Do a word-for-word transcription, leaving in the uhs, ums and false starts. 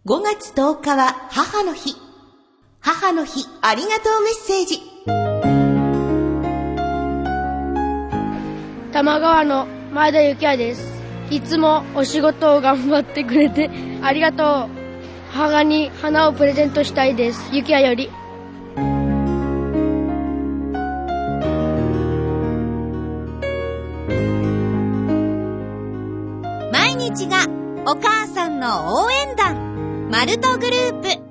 ごがつとおかは母の日。母の日ありがとうメッセージ。 玉川の前田幸也です。いつもお仕事を頑張ってくれてありがとう。母に花をプレゼントしたいです。幸也より。 毎日がお母さんの応援団、マルトグループ。